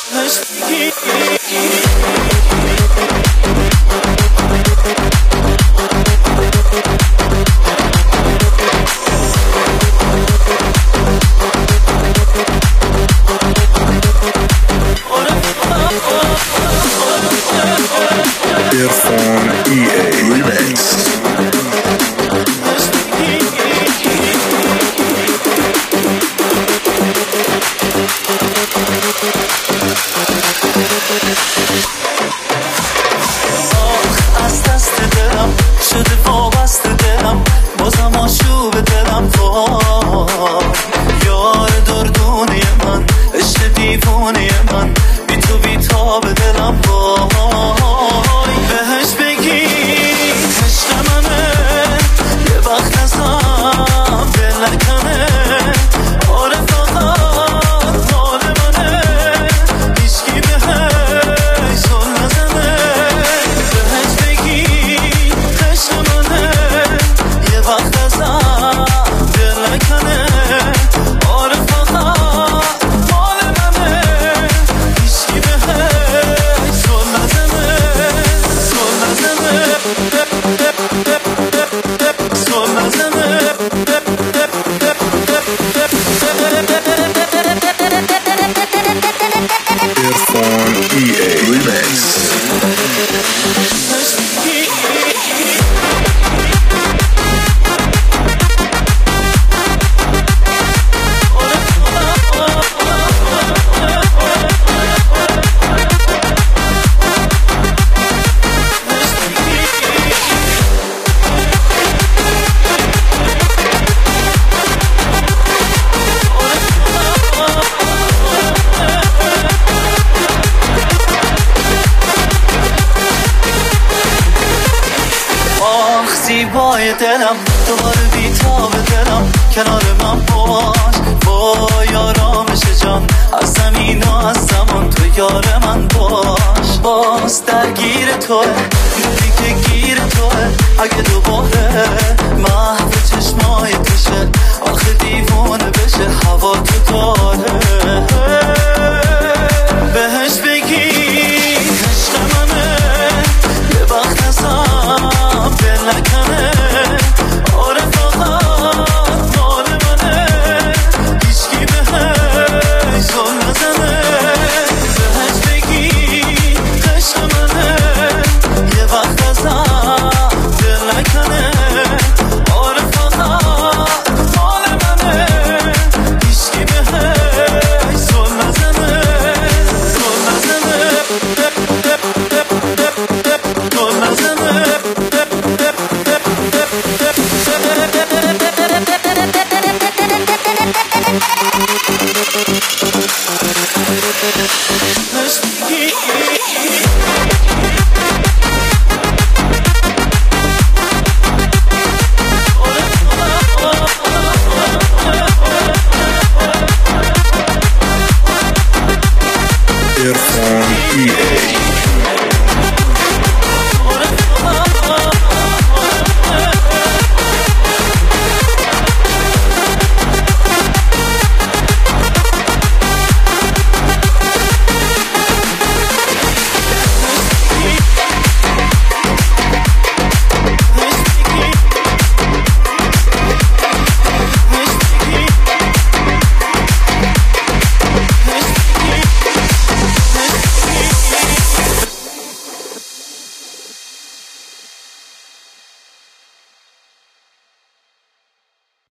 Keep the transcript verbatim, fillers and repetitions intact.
Irfan E A Remix. آخ از دست دلم شده وابسته دلم، بازم آشوب دلم وای. یار دردونه من، عشق دیوونه من، بی تو بی تاب دلم وای. بهش بگی عشق منه، یه وقت ازم دل نکنه. آره فقط مال منه، هیچکی بهش زل نزنه. بهش بگی عشق منه، یه وقت ازم دل نکنه. آره فقط مال منه، هیچکی بهش زل نزنه. زل نزنه، زل نزنه. Irfan E A Remix. زیبای دلم دوباره بیتاب دلم، کنار من باش وای. آرامش جان از زمین و از زمان، تو یار من باش. باز درگیر توه، دیدی که گیر توه. اگه دوباره محو چشمای توشه، آخه دیوانه بشه هوا تو داره. بهش بگی عشق منه، یه وقت ازم دل نکنه. آره فقط مال منه، هیچکی بهش زل نزنه. بهش بگی عشق منه، یه وقت ازم دل نکنه. آره فقط مال منه، هیچکی بهش زل نزنه. زل نزنه، زل نزنه. Irfan E A